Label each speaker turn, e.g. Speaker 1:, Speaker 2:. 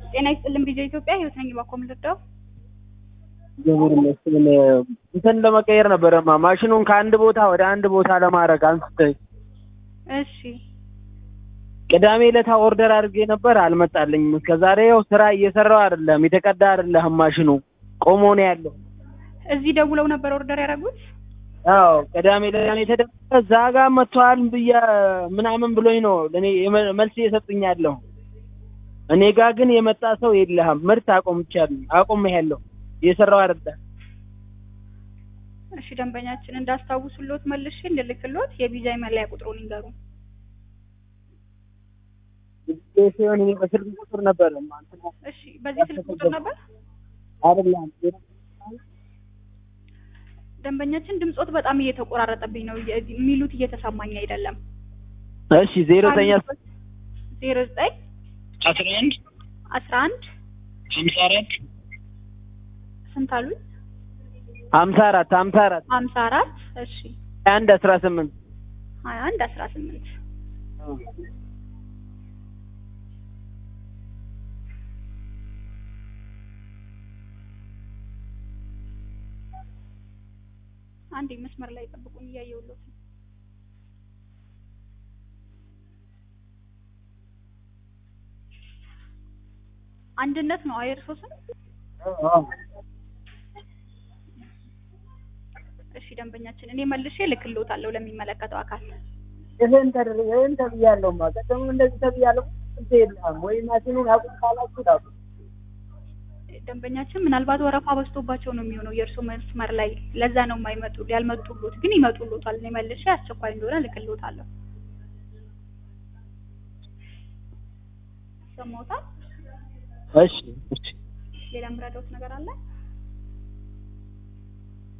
Speaker 1: ጤና ይስጥልን ቪዲዮ ኢትዮጵያ ህይወት ነኝ ባኮም ልደው
Speaker 2: ጀምር መስሎኝ እንትን ለመቀየር ነበርማ ማሽኑን ከአንድ ቦታ ወደ አንድ ቦታ ለማድረግ አንስተህ
Speaker 1: እሺ
Speaker 2: ቅዳሜ ዕለት ኦርደር አድርጌ ነበር አልመጣልኝም እስከዛሬ ያው ስራ እየሰራው አይደለም የተቀዳ አይደለም ማሽኑ ቆሞ ነው ያለው
Speaker 1: እዚህ ደውለው ነበር ኦርደር ያደረጉት
Speaker 2: አዎ ቅዳሜ ዕለት የተደረገ ዛጋ መጥቷል ብያ ምናምን ብሎኝ ነው ለኔ መልስ እየሰጡኛለሁ እኔ ጋር ግን የመጣ ሰው የለህም ምርት አቆምቻለሁ እየሰራው አይደለም
Speaker 1: እሺ ደንበኛችን እንዳስታውሱልዎት መልሼ እንልክልዎት የቢጃይ መለያ ቁጥሩን ይንገሩ
Speaker 2: ሲሆን እኔ በስልክ ቁጥር ነበር ማለት ነው
Speaker 1: እሺ በዚህ ስልክ ቁጥር ነበር
Speaker 2: አይደለም
Speaker 1: ደንበኛችን ድምጾት በጣም እየተቆራረጠብኝ ነው የሚሉት እየተሰማኝ አይደለም
Speaker 2: እሺ 09
Speaker 1: 11
Speaker 2: 54
Speaker 1: ስንት አሉኝ
Speaker 2: 54
Speaker 1: እሺ
Speaker 2: 21
Speaker 1: 18 አንዴ መስመር ላይ ጠብቁኝ እያየሁልዎት አንድነት ነው አይርሶስን እሺ ደንበኛችን እኔ መልሼ ልክልዎታለሁ ለሚመለከተው አካል
Speaker 2: ይሄን ተብያለሁ ቀደም እንደዚህ ተብያለሁ እንዴለም ወይ ማሽኑን አቁጣላችሁ ታቁ
Speaker 1: ደንበኛችን ምናልባት ወረፋ በዝቶባቸው ነው የሚሆነው የእርሱ መስመር ላይ ለዛ ነው የማይመጡ ያልመጡልዎት ግን ይመጡልዎታል እኔ መልሼ አስቸኳይ እንደሆነ ልክልዎታለሁ ሰሞታ
Speaker 2: እሺ
Speaker 1: ሌላ ምራዶት ነገር አለ